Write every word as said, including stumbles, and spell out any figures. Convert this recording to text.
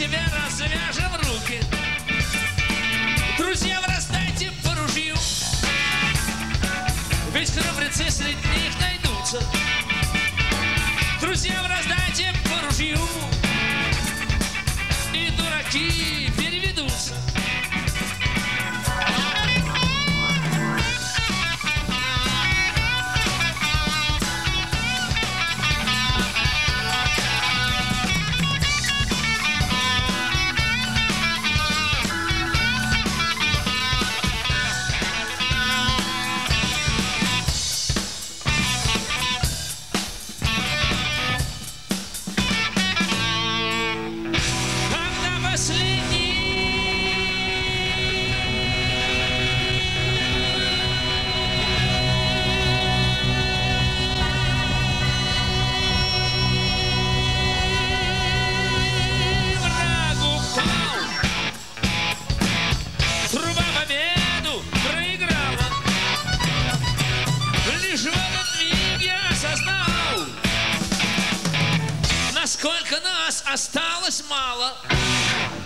себе развяжем руки. Друзьям раздайте по ружью, ведь храбрецы среди них найдутся. Друзьям раздайте по ружью, и дураки переведутся. Насколько нас осталось мало.